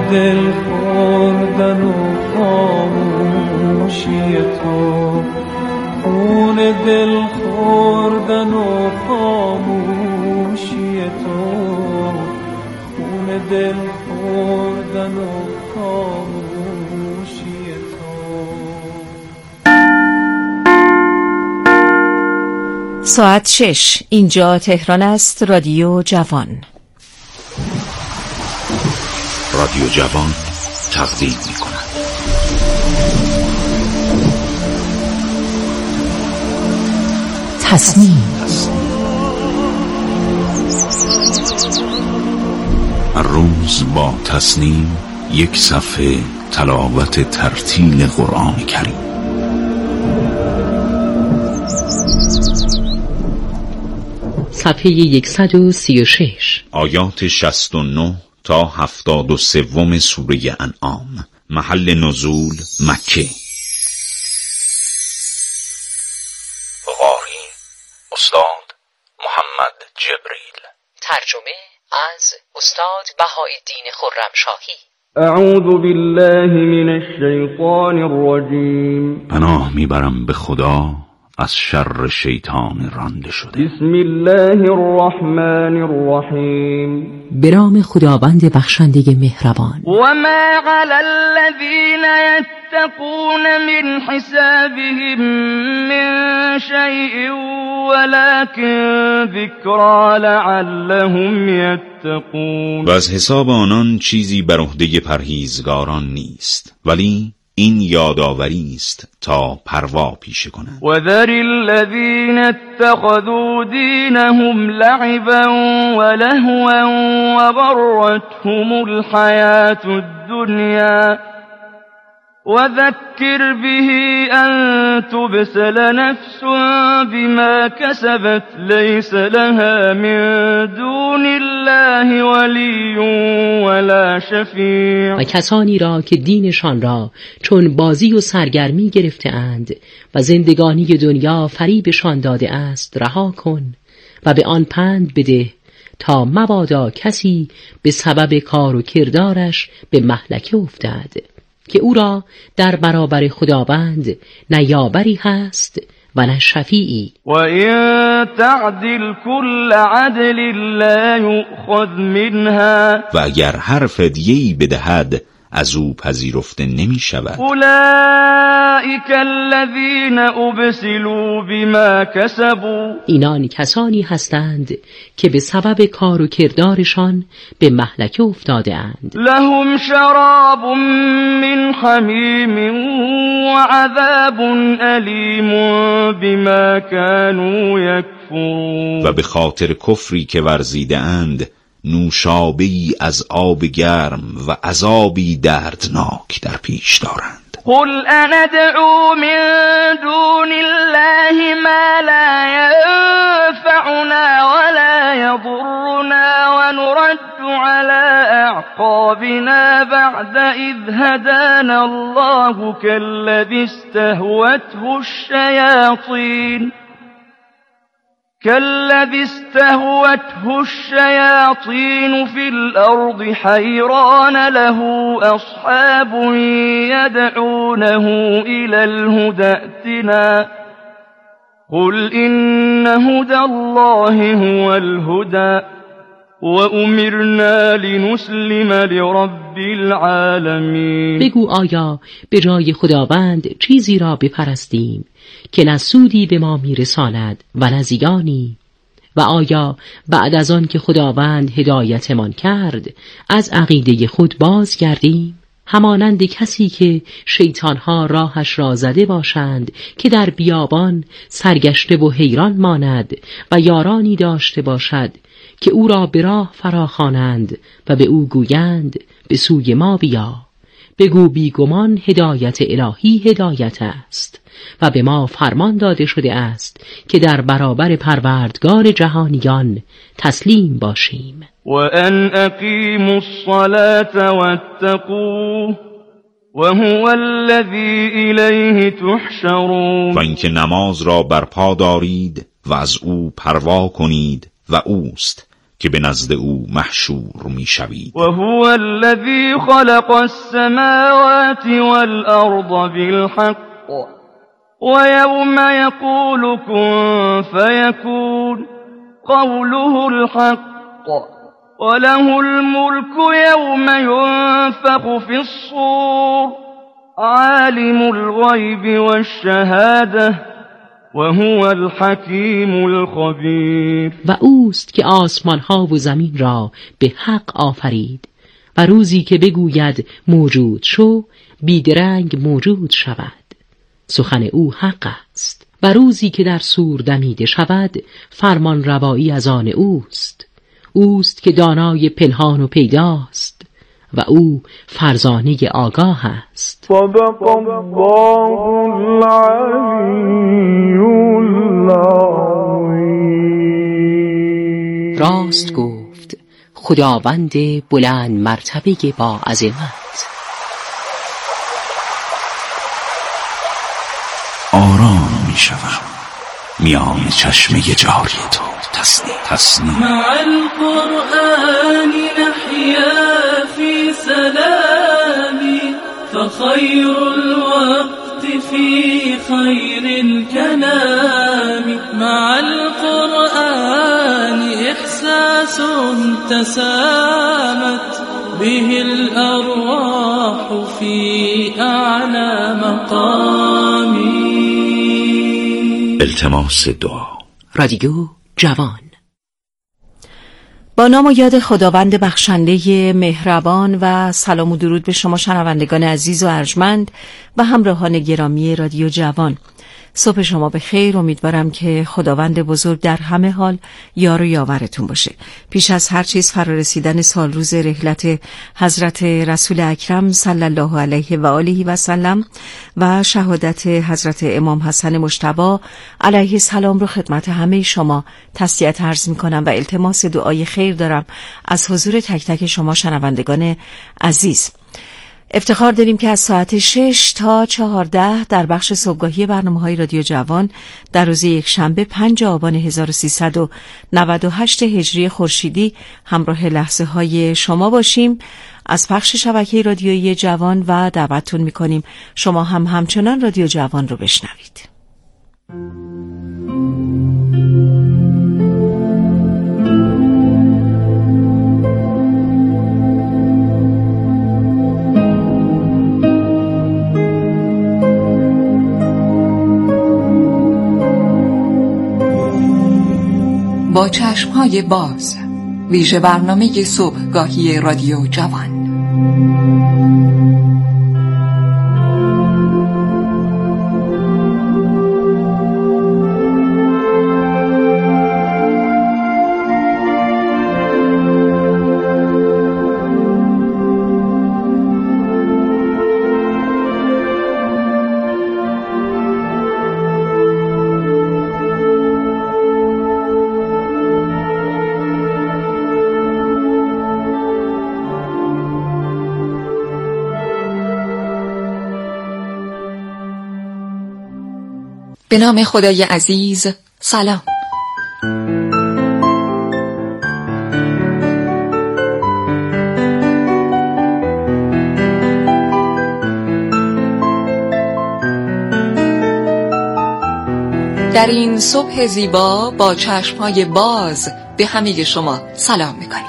دل خوردن و خاموشی تو، خون دل خوردن و خاموشی تو، خون دل خوردن و خاموشی تو. ساعت 6 اینجا تهران است. رادیو جوان. رادیو جوان تقدیم می‌کند تصمیم. هر روز با تصمیم یک صفحه تلاوت ترتیل قرآن کریم. صفحه 136 آیات 69 تا 73 سوره انعام. محل نزول مکه. قاری استاد محمد جبریل. ترجمه از استاد بهاءالدین خرمشاهی. اعوذ بالله من الشیطان الرجیم. پناه میبرم به خدا از شر شیطان رانده شده. بسم الله الرحمن الرحیم. به نام خداوند بخشنده مهربان. وما علی الذین یتقون من حسابهم من شیء ولکن ذکری لعلهم یتقون. و از حساب آنان چیزی بر عهده پرهیزگاران نیست، ولی این یادآوری است تا پروا پیشه کنند. و ذر الذین اتخذوا دینهم لعبا و لهوا و غرتهم الحیاة الدنیا و ذکر به ان تبسل نفس بما کسبت لیس لها من دون الله ولی ولا شفیع. و کسانی را که دینشان را چون بازی و سرگرمی گرفته اند و زندگانی دنیا فریبشان داده است رها کن و به آن پند بده تا مبادا کسی به سبب کار و کردارش به مهلکه افتد که او را در برابر خداوند نه یاوری هست و نه شفیعی. و این تعدل کل عدل لا یؤخذ منها. و اگر هر فدیه‌ای بدهد از او پذیرفته نمی شود. اولئک الذین ابسلوا بما کسبوا. اینان کسانی هستند که به سبب کار و کردارشان به مهلکه افتاده اند. لهم شراب من حمیم و عذاب علیم بما كانوا یکفرون. و به خاطر کفری که ورزیده اند نوشابه‌ای از آب گرم و عذابی دردناک در پیش دارند. قل اندعو من دون الله ما لا ينفعنا ولا يضرنا ونرد على اعقابنا بعد اذ هدانا الله كالذي استهوته الشياطين في الأرض حيران له أصحاب يدعونه إلى الهدى ائتنا قل إن هدى الله هو الهدى وأمرنا لنسلم لرب العالمين. بگو آیا به جای خداوند چیزی را بپرستیم که نه سودی به ما میرساند و نه زیانی؟ و آیا بعد از آن که خداوند هدایتمان کرد از عقیده خود باز گردیم؟ همانند کسی که شیطانها راهش را زده باشند که در بیابان سرگشته و حیران ماند و یارانی داشته باشد که او را به راه فراخوانند و به او گویند به سوی ما بیا. بگو بیگمان هدایت الهی هدایت است و به ما فرمان داده شده است که در برابر پروردگار جهانیان تسلیم باشیم. و ان اقیموا الصلاة واتقوه وهو الذی الیه تحشرون. و اینکه نماز را برپا دارید و از او پروا کنید و اوست که به نزد او محشور میشوید. و هو الذی خلق السماوات والارض بالحق و یوم یقول کن فیکون قوله الحق وله الملك يوم ينفخ في الصور عالم الغيب والشهادة وهو الحكيم الخبير. و اوست که آسمان ها و زمین را به حق آفرید و روزی که بگوید موجود شو بیدرنگ موجود شود. سخن او حق است و روزی که در صور دمیده شود فرمان روایی از آن اوست که دانای پنهان و پیداست و او فرزانه آگاه است. صدق الله العلی العظیم. راست گفت خداوند بلند مرتبه با عظمت. آرام میشوم میان چشمه جاری تو. تسنیم مع القرآن نحيا في سلام فخير الوقت في خير الكلام مع القرآن إحساس تسامت به الأرواح في أعلى مقام. التماس دعا. رادیو جوان. با نام و یاد خداوند بخشنده مهربان و سلام و درود به شما شنوندگان عزیز و ارجمند و همراهان گرامی رادیو جوان. صبح شما به خیر. امیدوارم که خداوند بزرگ در همه حال یار و یاورتون باشه. پیش از هر چیز فرارسیدن سال روز رحلت حضرت رسول اکرم صلی الله علیه و آله و سلم و شهادت حضرت امام حسن مجتبی علیه السلام رو خدمت همه شما تسلیت عرض می‌کنم و التماس دعای خیر دارم از حضور تک تک شما شنوندگان عزیز. افتخار داریم که از ساعت 6 تا 14 در بخش صبحگاهی برنامه‌های رادیو جوان در روز یکشنبه 5 آبان 1398 هجری خورشیدی همراه لحظه‌های شما باشیم. از پخش شبکه رادیویی جوان و دعوتتون می‌کنیم شما هم همچنان رادیو جوان رو بشنوید. با چشم‌های باز، ویژه برنامه صبحگاهی رادیو جوان. به نام خدای عزیز. سلام. در این صبح زیبا با چشم‌های باز به همه شما سلام می‌کنیم.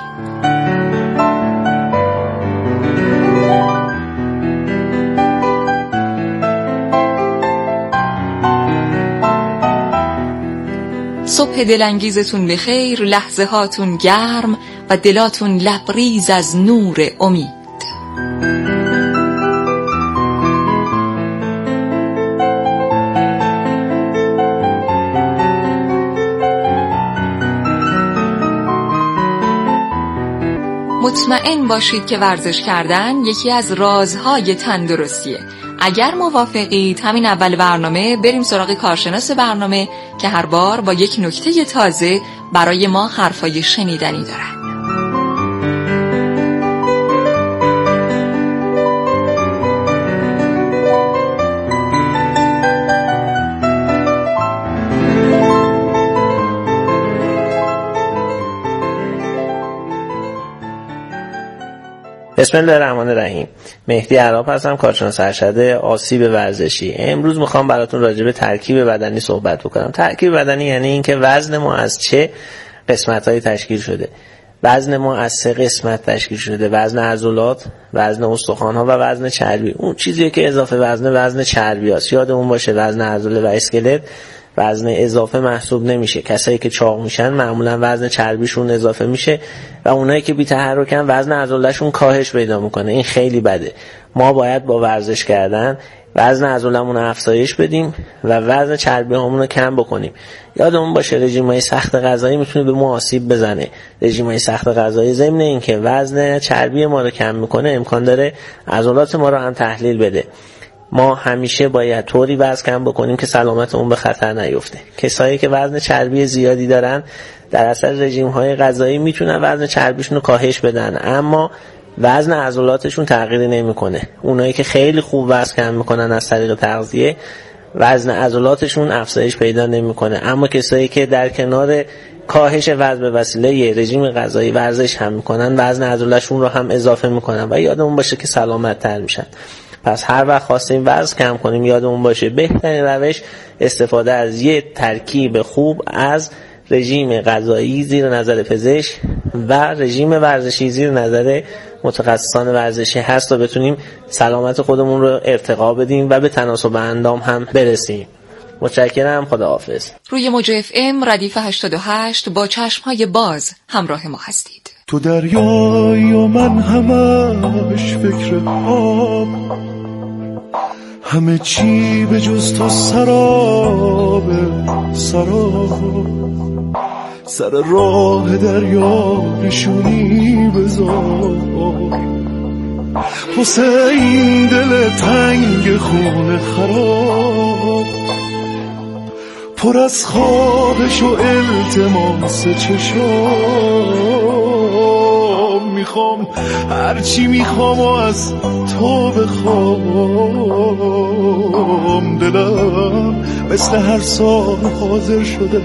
صبح دلانگیزتون به خیر، لحظه هاتون گرم و دلاتون لبریز از نور امید. مطمئن باشید که ورزش کردن یکی از رازهای تندرستیه. اگر موافقید همین اول برنامه بریم سراغ کارشناس برنامه که هر بار با یک نکته تازه برای ما حرفای شنیدنی دارن. بسم الله الرحمن الرحیم. مهدی عراب هستم، کارشناس ارشد آسیب ورزشی. امروز میخوام براتون راجع به ترکیب بدنی صحبت بکنم. ترکیب بدنی یعنی اینکه وزن ما از چه قسمت‌هایی تشکیل شده. وزن ما از 3 قسمت تشکیل شده: وزن عضلات، وزن استخوان‌ها و وزن چربی. اون چیزی که اضافه وزن چربی است. یادمون باشه وزن عضله و اسکلت وزن اضافه محسوب نمیشه. کسایی که چاق میشن معمولا وزن چربیشون اضافه میشه و اونایی که بی تحرکن وزن عضله‌شون کاهش پیدا میکنه. این خیلی بده. ما باید با ورزش کردن وزن عضلمون رو افزایش بدیم و وزن چربیامون رو کم بکنیم. یادمون باشه رژیم‌های سخت غذایی میتونه به ما آسیب بزنه. رژیم‌های سخت غذایی ضمن اینکه وزن چربی ما رو کم میکنه امکان داره عضلات ما رو هم تحلیل بده. ما همیشه باید طوری وزن کم بکنیم که سلامتمون به خطر نیفته. کسایی که وزن چربی زیادی دارن در اثر رژیم‌های غذایی میتونن وزن چربیشون رو کاهش بدن، اما وزن عضلاتشون تغییری نمیکنه. اونایی که خیلی خوب وزن کم میکنن از طریق تغذیه وزن عضلاتشون افزایش پیدا نمیکنه، اما کسایی که در کنار کاهش وزن به وسیله رژیم غذایی ورزش هم میکنن وزن عضلاتشون رو هم اضافه میکنن و یادمون باشه که سلامت تر میشن. پس هر وقت خواستیم وزن کم کنیم یادمون باشه بهترین روش استفاده از یه ترکیب خوب از رژیم غذایی زیر نظر پزشک و رژیم ورزشی زیر نظر متخصصان ورزشی هست تا بتونیم سلامت خودمون رو ارتقا بدیم و به تناسب اندام هم برسیم. متشکرم. خداحافظ. روی موج FM ردیف 88 با چشم‌های باز همراه ما هستید. تو دریایی و من همش فکر آب، همه چی به جز تو سراب سر راه دریا نشونی بذار واسه این دل تنگ خون خراب، پر از خواهش و التماس چشام. میخوام هرچی میخوام و از تو بخوام. دلم مثل هر سال حاضر شده،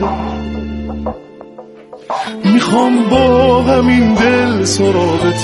میخوام با همین دل سراغت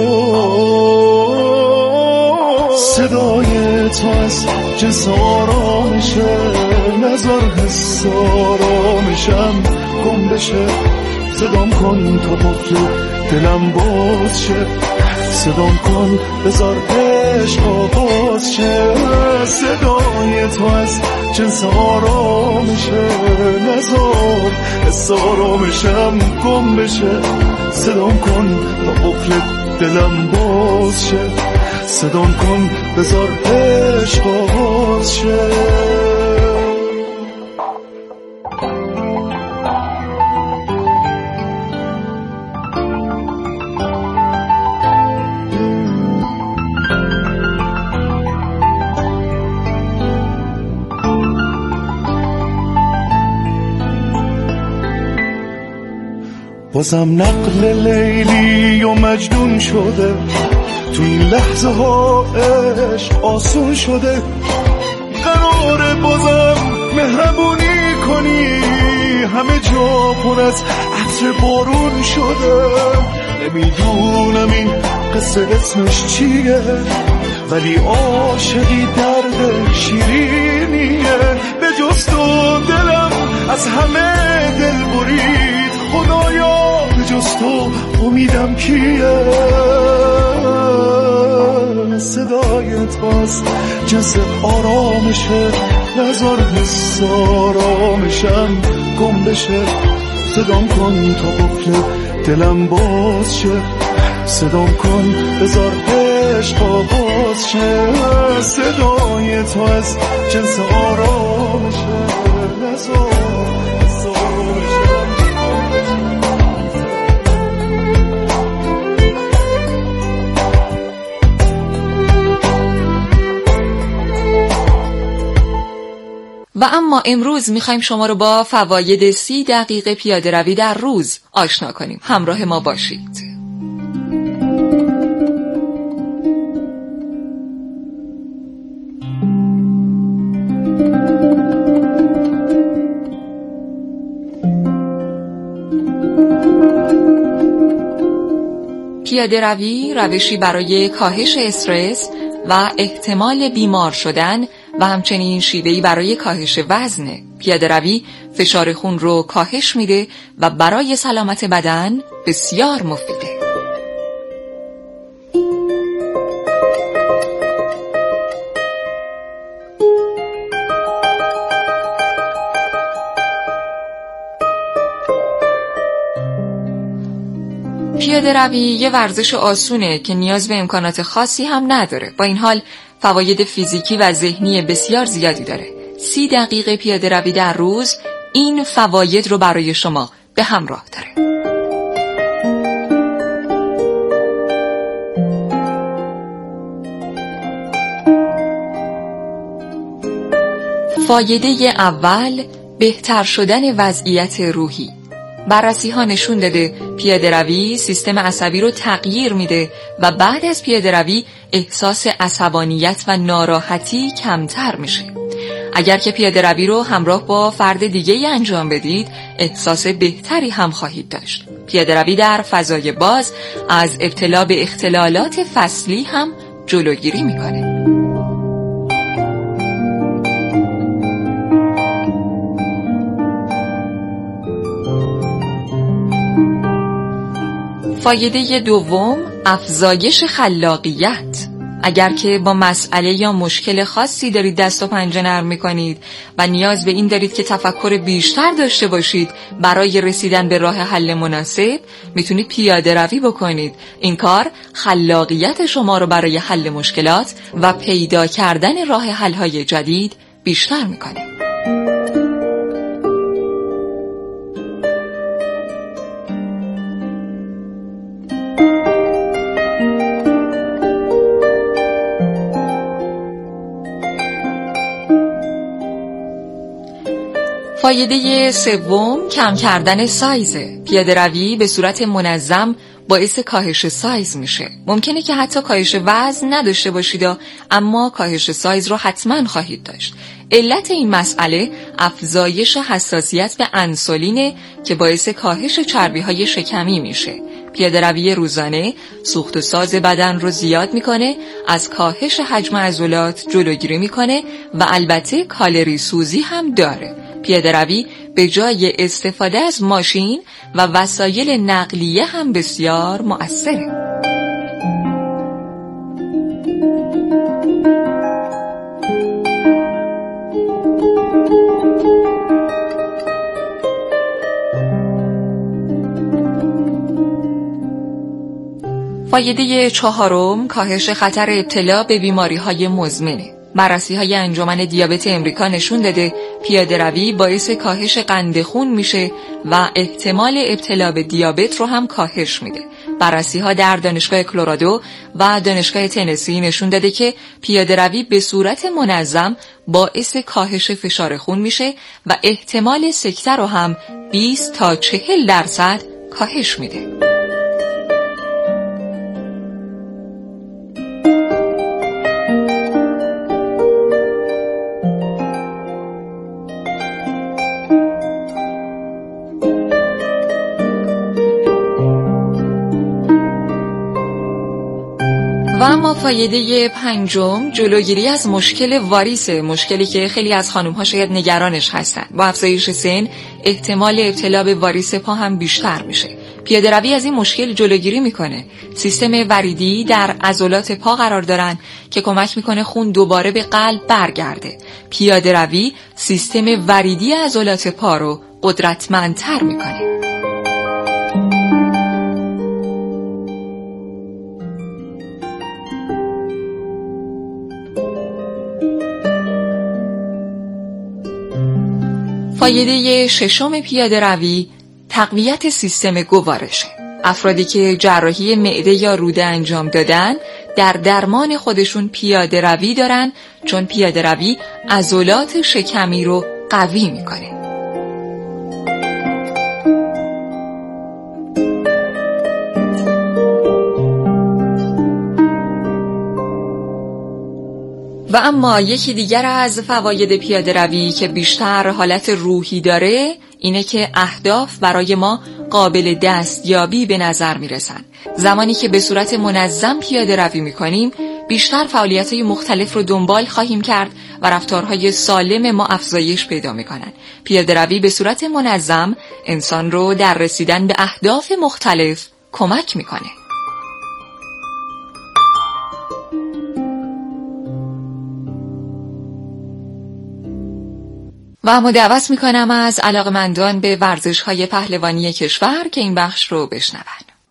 بیام. صدای تو از جنس آرامشه، نذار حس آرامشم گم بشه. صدام کن تا قفل دلم باز شه، صدام کن بذار عشق آغاز شه. صدای تو از جنس آرامشه، نذار حس آرامشم گم بشه. صدام کن تا قفل دلم باز شه، صدام کن بذار عشق آغاز شه. بازم نقل لیلی و مجنون شده، تو این لحظه ها عشق آسون شده. قراره بازم مهربونی کنی، همه جا پر از عطر بارون شده. نمیدونم این قصه اسمش چیه، ولی عاشقی درد شیرینیه. به جز تو دلم از همه دل برید، خدایا به جز تو امیدم کیه. صدای تو از جنس آرامشه، نذار حس آرامشم گم بشه. صدام کن تا قفل دلم باز شه، صدام کن بذار عشق آغاز شه. صدای تو از جنس آرامشه، نذار حس آرامشم گم بشه. و اما امروز میخوایم شما رو با فواید 30 دقیقه پیاده روی در روز آشنا کنیم. همراه ما باشید. پیاده روی روشی برای کاهش استرس و احتمال بیمار شدن و همچنین شیوهی برای کاهش وزنه. پیاده روی فشار خون رو کاهش میده و برای سلامت بدن بسیار مفیده. پیاده روی یه ورزش آسونه که نیاز به امکانات خاصی هم نداره. با این حال فواید فیزیکی و ذهنی بسیار زیادی داره. 30 دقیقه پیاده روی در روز این فواید رو برای شما به همراه داره. فایده اول، بهتر شدن وضعیت روحی. بررسی ها نشون داده پیاده روی سیستم عصبی رو تغییر میده و بعد از پیاده روی احساس عصبانیت و ناراحتی کمتر میشه. اگر که پیاده روی رو همراه با فرد دیگه انجام بدید احساس بهتری هم خواهید داشت. پیاده روی در فضای باز از ابتلا به اختلالات فصلی هم جلوگیری میکنه. فایده دوم، افزایش خلاقیت. اگر که با مسئله یا مشکل خاصی دارید دست و پنجه نرم می‌کنید و نیاز به این دارید که تفکر بیشتر داشته باشید برای رسیدن به راه حل مناسب، میتونید پیاده روی بکنید. این کار خلاقیت شما رو برای حل مشکلات و پیدا کردن راه حل‌های جدید بیشتر می‌کنه. فایده سوم، کم کردن سایز. پیاده روی به صورت منظم باعث کاهش سایز میشه. ممکنه که حتی کاهش وزن نداشته باشید اما کاهش سایز رو حتما خواهید داشت. علت این مسئله افزایش حساسیت به انسولینه که باعث کاهش چربی‌های شکمی میشه. پیاده روی روزانه سوخت و ساز بدن رو زیاد میکنه، از کاهش حجم عضلات جلوگیری میکنه و البته کالری سوزی هم داره. پیاده روی به جای استفاده از ماشین و وسایل نقلیه هم بسیار مؤثره. فایده چهارم، کاهش خطر ابتلا به بیماری‌های مزمنه. بررسی‌های انجمن دیابت امریکا نشون داده پیاده روی باعث کاهش قند خون میشه و احتمال ابتلا به دیابت رو هم کاهش میده. بررسی‌ها در دانشگاه کلرادو و دانشگاه تنسی نشون داده که پیاده روی به صورت منظم باعث کاهش فشار خون میشه و احتمال سکته رو هم 20 تا 40% کاهش میده. و اما فایده پنجم، جلوگیری از مشکل واریس، مشکلی که خیلی از خانم‌ها شاید نگرانش هستن. با افزایش سن احتمال ابتلا به واریس پا هم بیشتر میشه. پیاده روی از این مشکل جلوگیری میکنه. سیستم وریدی در عضلات پا قرار دارن که کمک میکنه خون دوباره به قلب برگرده. پیاده روی سیستم وریدی عضلات پا رو قدرتمندتر میکنه. فایده ششم پیاده روی، تقویت سیستم گوارشه. افرادی که جراحی معده یا روده انجام دادن در درمان خودشون پیاده روی دارن، چون پیاده روی عضلات شکمی رو قوی میکنه. و اما یکی دیگر از فواید پیاده روی که بیشتر حالت روحی داره اینه که اهداف برای ما قابل دستیابی به نظر میرسن. زمانی که به صورت منظم پیاده روی میکنیم بیشتر فعالیت‌های مختلف رو دنبال خواهیم کرد و رفتارهای سالم ما افزایش پیدا میکنن. پیاده روی به صورت منظم انسان رو در رسیدن به اهداف مختلف کمک میکنه. و اما دعوت میکنم از علاقمندان به ورزش‌های پهلوانی کشور که این بخش رو بشنون.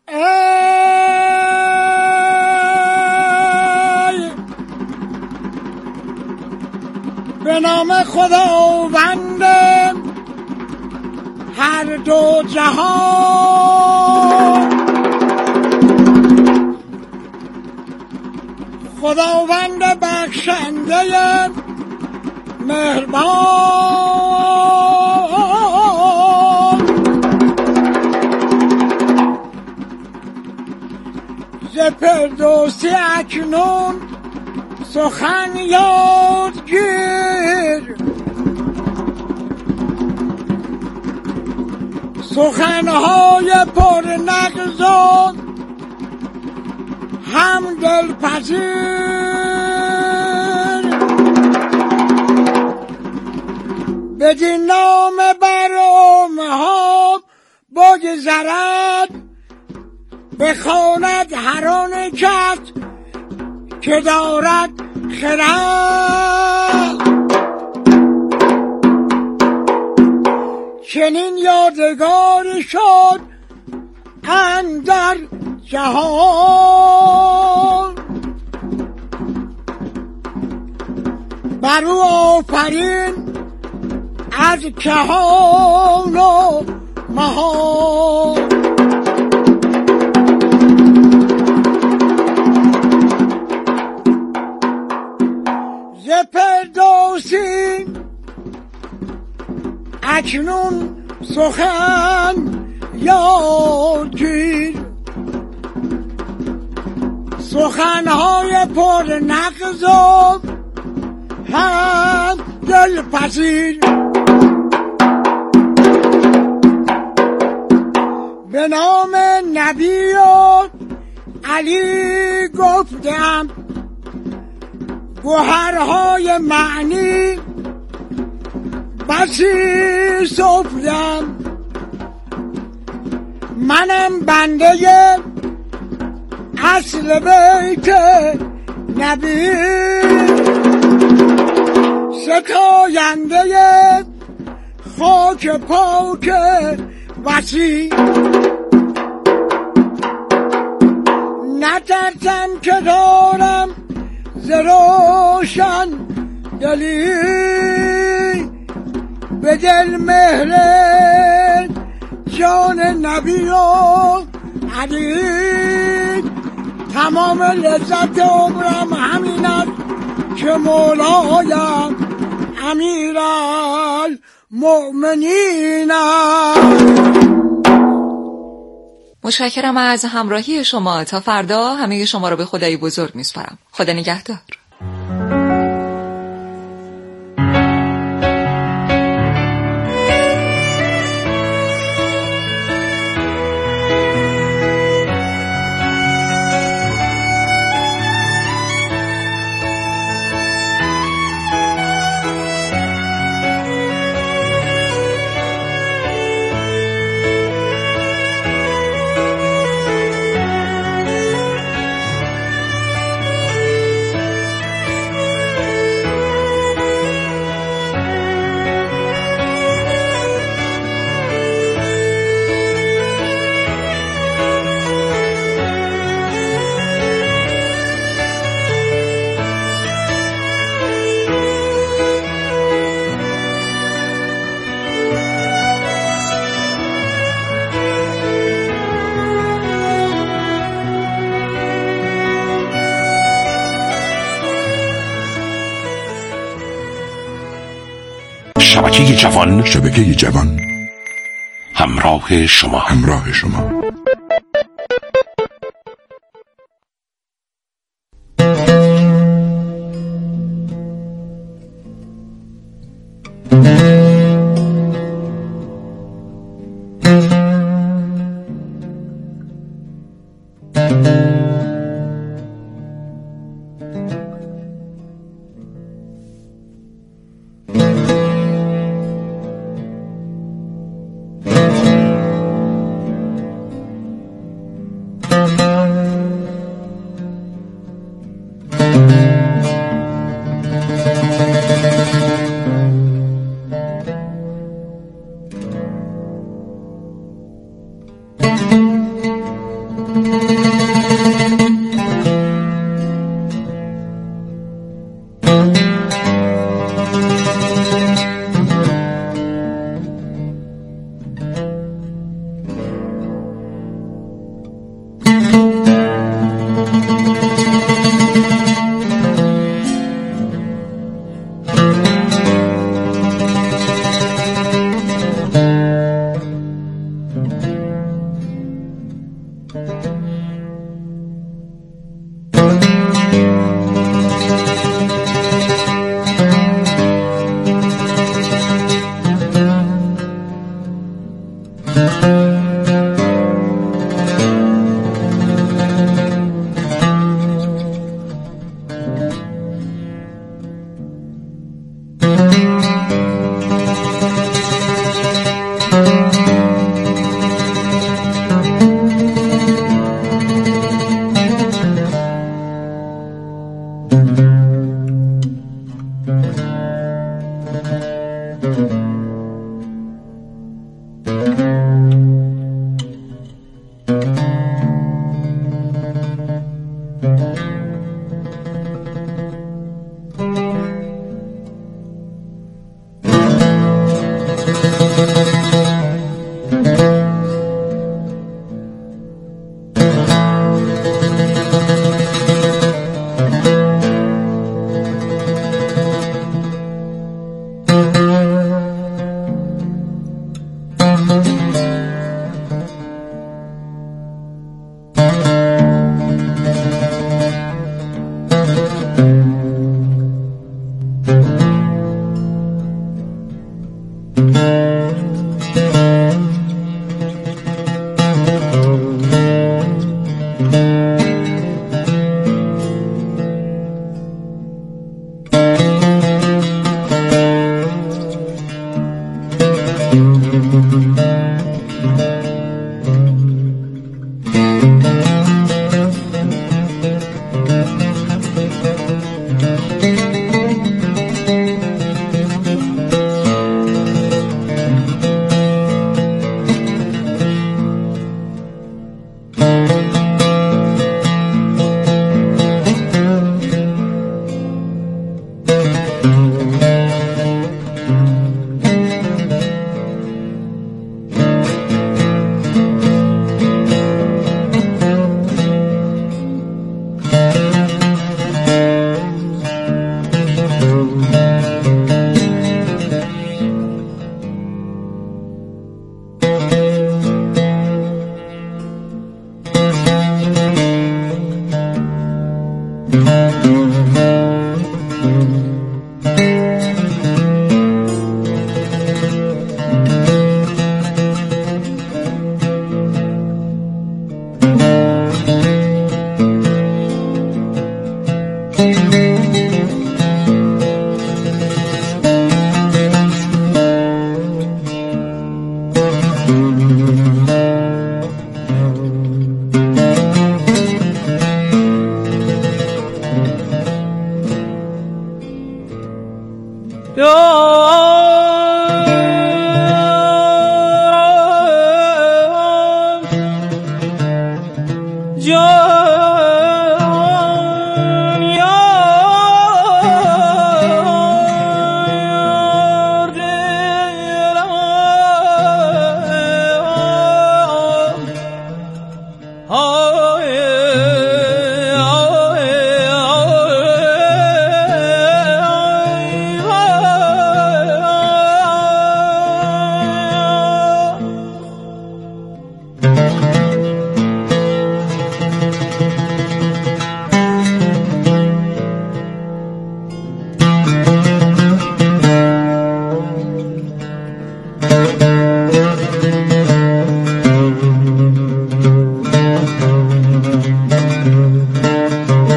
به نام خداوند هر دو جهان، خداوند بخشنده مهربان، ز فردوسی اکنون سخن یاد گیر، سخنهای پر نغز و هم دلپذیر، بدین نام بر امها بگذرد، بخواند هر آن کس که دارد خرد. چنین یادگار شد اندر جهان، بر او آفرین از کهان و مهان. ز فردوسی اکنون سخن یاد گیر، سخنهای پر نغز و هم دلپذیر، به نام نبی و علی گفتم، گوهرهای معنی بسی سفدم، منم بنده اصل بیت نبی، ستاینده خاک پاک وسیع، نترسم که دارم ز روشن دلی، به دل مهر جان نبی و علی، تمام لذت عمرم همین است که مولایم امیرالمؤمنین است. متشکرم از همراهی شما. تا فردا همه شما رو به خدای بزرگ میسپارم. خدا نگهدار. شبکه جوان همراه شما.